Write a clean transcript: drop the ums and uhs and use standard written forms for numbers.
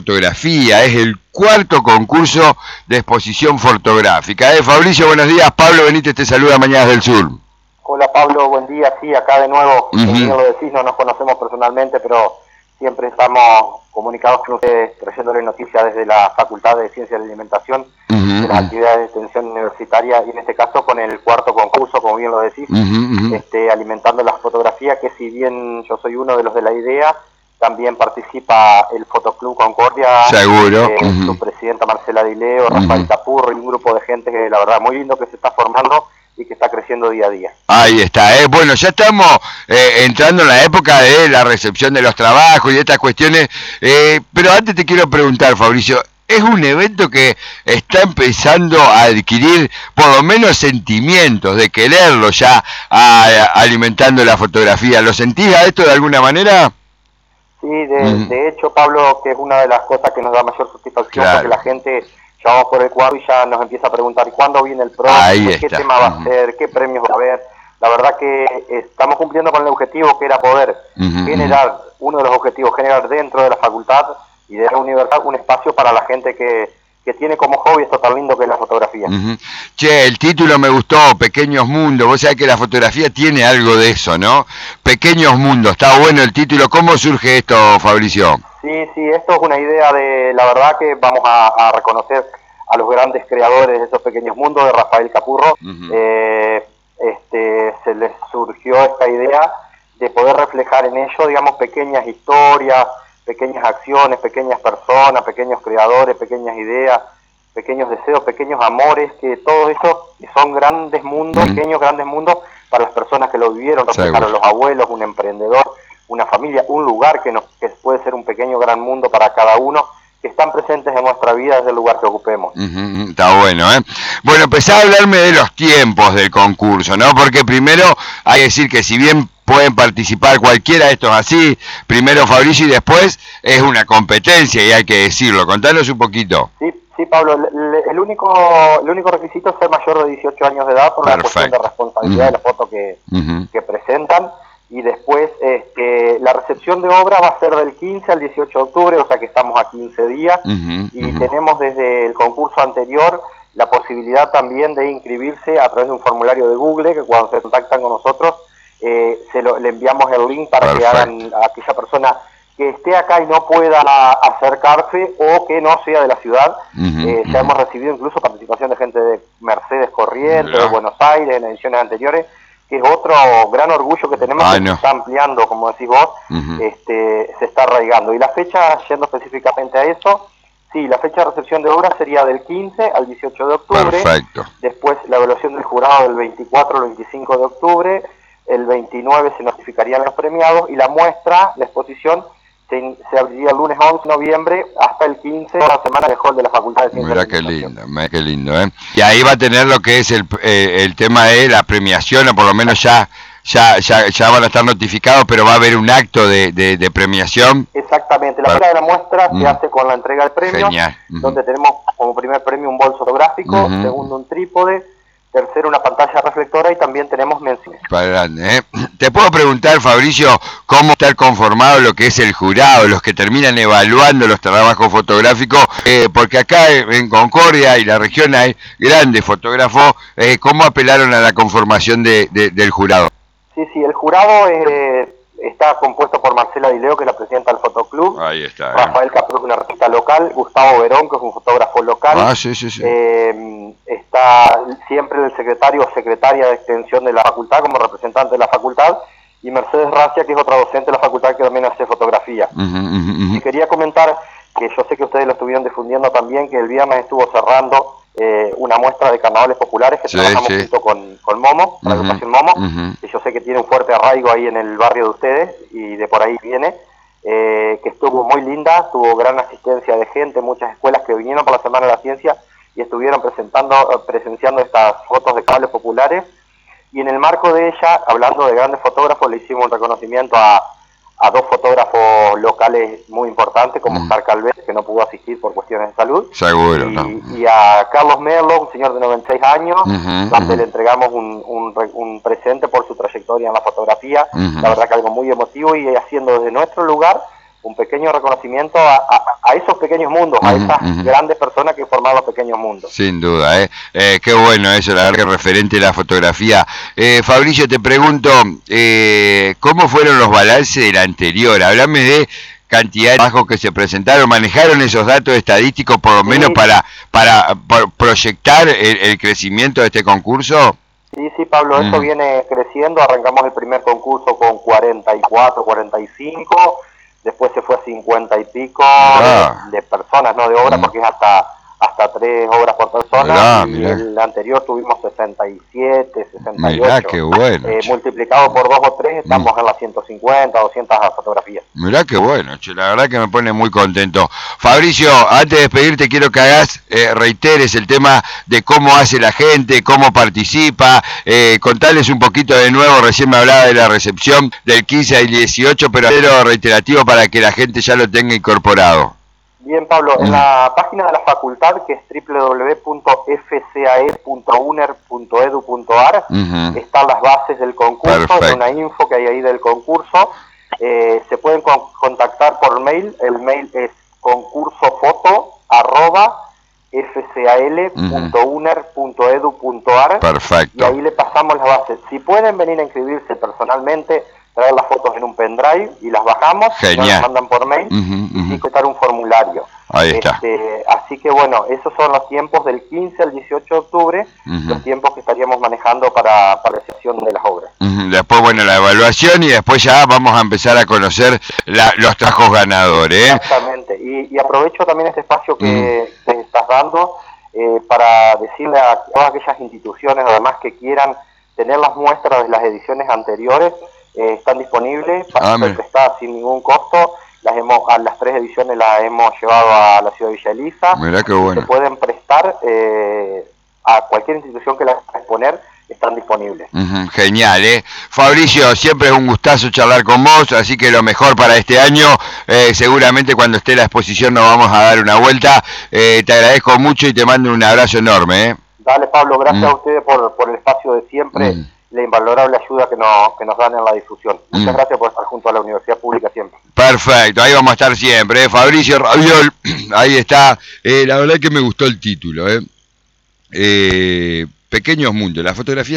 Fotografía, es el cuarto concurso de exposición fotográfica. Fabricio, buenos días. Pablo Benítez te saluda, Mañanas del Sur. Hola Pablo, buen día. Sí, acá de nuevo, como bien Uh-huh. lo decís, no nos conocemos personalmente, pero siempre estamos comunicados con ustedes, trayéndole noticias desde la Facultad de Ciencias de la Alimentación, de las actividades de extensión universitaria, y en este caso con el cuarto concurso, como bien lo decís, alimentando las fotografías, que si bien yo soy uno de los de la idea, también participa el Fotoclub Concordia, Seguro. Su presidenta Marcela Dileo, Rafael Capurro y un grupo de gente que la verdad muy lindo que se está formando y que está creciendo día a día. Ahí está, bueno, ya estamos entrando en la época de la recepción de los trabajos y estas cuestiones, pero antes te quiero preguntar, Fabricio, es un evento que está empezando a adquirir por lo menos sentimientos de quererlo ya alimentando la fotografía. ¿Lo sentís a esto de alguna manera? Sí, de hecho, Pablo, que es una de las cosas que nos da mayor satisfacción, porque la gente ya vamos por el cuadro y ya nos empieza a preguntar ¿cuándo viene el próximo? ¿Qué tema va a ser? ¿Qué premios va a haber? La verdad que estamos cumpliendo con el objetivo que era poder generar, uno de los objetivos, generar dentro de la facultad y de la universidad un espacio para la gente que tiene como hobby esto tan lindo que es la fotografía. Che, el título me gustó, Pequeños Mundos. Vos sabés que la fotografía tiene algo de eso, ¿no? Pequeños Mundos, está bueno el título. ¿Cómo surge esto, Fabricio? Sí, esto es una idea de, la verdad que vamos a reconocer a los grandes creadores de esos pequeños mundos, de Rafael Capurro. Se les surgió esta idea de poder reflejar en ello, digamos, pequeñas historias, pequeñas acciones, pequeñas personas, pequeños creadores, pequeñas ideas, pequeños deseos, pequeños amores, que todo eso son grandes mundos, pequeños grandes mundos para las personas que lo vivieron, reflejar a los abuelos, un emprendedor, una familia, un lugar que puede ser un pequeño gran mundo para cada uno, que están presentes en nuestra vida desde el lugar que ocupemos. Está bueno, ¿eh? Bueno, empezá a hablarme de los tiempos del concurso, ¿no? Porque primero hay que decir que si bien pueden participar cualquiera de estos así, primero Fabricio y después es una competencia y hay que decirlo. Contanos un poquito. Sí, Pablo, el único requisito es ser mayor de 18 años de edad por la cuestión de responsabilidad de la foto que presentan. Y después la recepción de obra va a ser del 15 al 18 de octubre, o sea que estamos a 15 días, y tenemos desde el concurso anterior la posibilidad también de inscribirse a través de un formulario de Google, que cuando se contactan con nosotros le enviamos el link para que hagan a aquella persona que esté acá y no pueda acercarse o que no sea de la ciudad. Ya hemos recibido incluso participación de gente de Mercedes Corrientes, de Buenos Aires, en ediciones anteriores, que es otro gran orgullo que tenemos, que se está ampliando, como decís vos, se está arraigando. Y la fecha, yendo específicamente a eso, sí, la fecha de recepción de obras sería del 15 al 18 de octubre. Perfecto. Después la evaluación del jurado del 24 al 25 de octubre. El 29 se notificarían los premiados y la muestra, la exposición, se abriría el lunes 11 de noviembre hasta el 15, la semana de hall de la Facultad de Ciencias. Mira qué lindo, ¿eh? Y ahí va a tener lo que es el tema de la premiación, o por lo menos ya van a estar notificados, pero va a haber un acto de premiación. Exactamente, la fecha de la muestra se hace con la entrega del premio, donde tenemos como primer premio un bolso fotográfico, segundo un trípode, tercero una pantalla reflectora y también tenemos menciones. Te puedo preguntar, Fabricio, cómo está conformado lo que es el jurado, los que terminan evaluando los trabajos fotográficos, porque acá en Concordia y la región hay grandes fotógrafos. ¿Cómo apelaron a la conformación del jurado? Sí, el jurado está compuesto por Marcela Dileo, que es la presidenta del Fotoclub. Ahí está. Rafael Capro, que es un artista local. Gustavo Verón, que es un fotógrafo local. Sí. Está siempre el secretario o secretaria de extensión de la facultad como representante de la facultad. Y Mercedes Racia, que es otra docente de la facultad que también hace fotografía. Y quería comentar que yo sé que ustedes lo estuvieron difundiendo también, que el viernes estuvo cerrando una muestra de carnavales populares que trabajamos junto con Momo, la agrupación Momo, que yo sé que tiene un fuerte arraigo ahí en el barrio de ustedes y de por ahí viene, que estuvo muy linda, tuvo gran asistencia de gente, muchas escuelas que vinieron por la Semana de la Ciencia y estuvieron presenciando estas fotos de carnavales populares. Y en el marco de ella, hablando de grandes fotógrafos, le hicimos un reconocimiento a dos fotógrafos locales muy importantes, como Oscar Calvet, que no pudo asistir por cuestiones de salud. Seguro, y a Carlos Merlo, un señor de 96 años, donde le entregamos un presente por su trayectoria en la fotografía. La verdad que algo muy emotivo, y haciendo desde nuestro lugar un pequeño reconocimiento a esos pequeños mundos, a esas grandes personas que forman los pequeños mundos. Sin duda, qué bueno eso, la verdad que referente a la fotografía. Fabricio, te pregunto, ¿cómo fueron los balances del anterior? Hablame de cantidad de trabajos que se presentaron, ¿manejaron esos datos estadísticos por lo menos para proyectar el crecimiento de este concurso? Sí, Pablo, eso viene creciendo. Arrancamos el primer concurso con 44, 45, después se fue a 50 y pico de personas, no de obras, porque es hasta 3 obras por persona. Mirá. El anterior tuvimos 67, 68. Mirá, qué bueno. Multiplicado por 2 o 3, estamos en las 150, 200 fotografías. Mirá qué bueno, che, la verdad que me pone muy contento. Fabricio, antes de despedirte quiero que hagas, reiteres el tema de cómo hace la gente, cómo participa, contales un poquito de nuevo, recién me hablaba de la recepción del 15 al 18, pero reiterativo para que la gente ya lo tenga incorporado. Bien, Pablo, en la página de la facultad, que es www.fcae.uner.edu.ar, están las bases del concurso, hay una info que hay ahí del concurso. Se pueden contactar por mail, el mail es concursofoto@fcal.uner.edu.ar. Perfecto. Y ahí le pasamos las bases. Si pueden venir a inscribirse personalmente, traer las fotos en un pendrive y las bajamos, las mandan por mail y completar un formulario. Ahí está. Así que bueno, esos son los tiempos del 15 al 18 de octubre, los tiempos que estaríamos manejando para la recepción de las obras. Después, bueno, la evaluación y después ya vamos a empezar a conocer los trabajos ganadores. Exactamente. Y aprovecho también este espacio que te estás dando para decirle a todas aquellas instituciones, además, que quieran tener las muestras de las ediciones anteriores, están disponibles para ser prestadas sin ningún costo. A las 3 ediciones las hemos llevado a la ciudad de Villa Elisa. Mirá qué bueno. Se pueden prestar a cualquier institución que las quiera exponer, están disponibles. Genial, Fabricio, siempre es un gustazo charlar con vos, así que lo mejor para este año, seguramente cuando esté la exposición nos vamos a dar una vuelta. Te agradezco mucho y te mando un abrazo enorme. Dale, Pablo, gracias a ustedes por el espacio de siempre. La invalorable ayuda que nos dan en la difusión. Muchas gracias por estar junto a la Universidad Pública siempre. Perfecto, ahí vamos a estar siempre. Fabricio Raviol, ahí está. La verdad que me gustó el título. Pequeños mundos, la fotografía